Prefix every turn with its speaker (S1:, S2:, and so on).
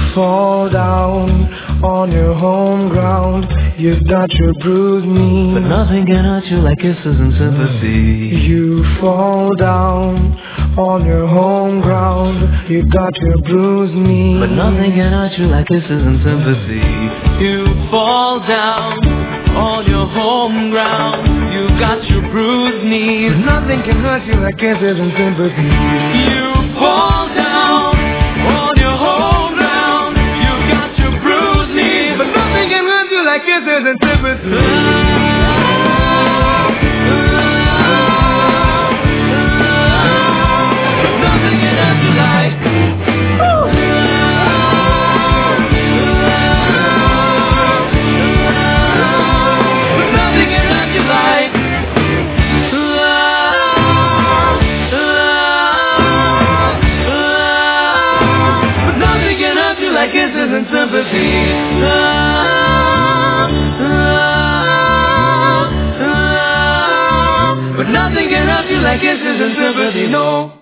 S1: fall down on your home ground. You've got your bruised knee,
S2: but nothing can hurt you like kisses and sympathy.
S1: You fall down on your home ground. You've got your bruised knee,
S2: but nothing can hurt you like kisses and sympathy. You fall down on your home ground. You've got your bruised knees,
S1: but nothing can hurt you like kisses and sympathy.
S2: You fall down on your home ground. You've got your bruised knees,
S1: but nothing can hurt you like kisses and sympathy.
S2: Like kisses and sympathy. But nothing can hurt you like kisses and sympathy, no.